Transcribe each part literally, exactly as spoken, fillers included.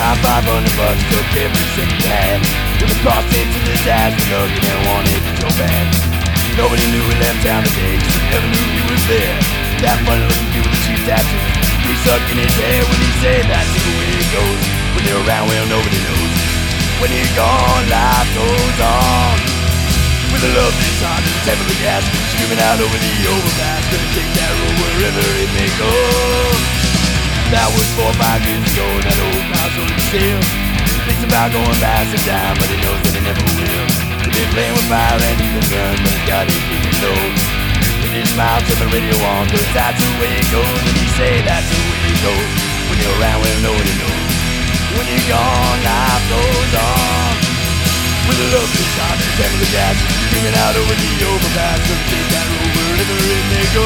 my five hundred bucks, took every second hand. With a cross into the dash, but no, you didn't want it so bad. Nobody knew we left town today, cause we never knew he was there. That funny looking dude with the cheap tattoo, he sucked in his hair when he said that's the way it goes. When you're around, well, nobody knows. When you're gone, life goes on. With a love this hot and the temper of the gas, screaming out over the overpass, gonna take that road wherever it may go. That was four or five years ago, and that old house over the still thinks about going back some time, but he knows that he never will. He's been playing with fire and he's been burned, but he's got his big nose. With his smile, turn the radio on, cause that's the way it goes. And he say that's the way it goes. When you're around, well, nobody knows. When you're gone, life goes on. With a love this hot and the temper of the gas, screaming out over the overpass, gonna take that road wherever it may go.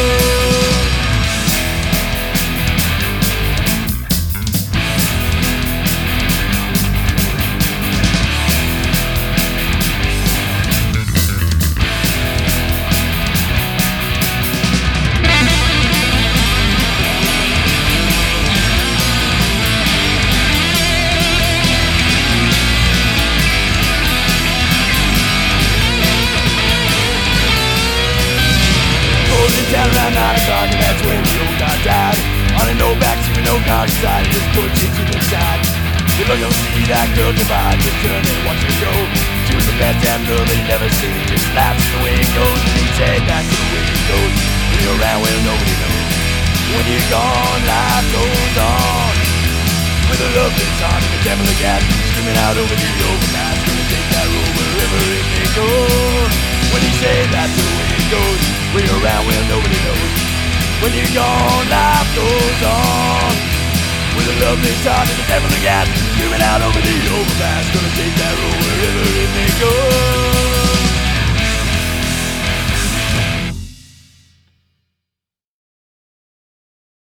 Down around nine o'clock, and that's when the old guy died. On an old backseat with no car inside, just put you to the side. You look and see that girl divide, just turn and watch her go. She was the best damn girl that he'd ever seen. Just laughs the way it goes, and he said that's the way it goes. When you're around, well, nobody knows. When you're gone, life goes on. With a love that's hot and the devil of gas, screaming out over the overpass, gonna take that road wherever it may go. When he said that's the way it goes. When you're around, well, nobody knows. When you're gone, life goes on. With a love that's hot and the devil of gas, screaming out over the overpass, gonna take that road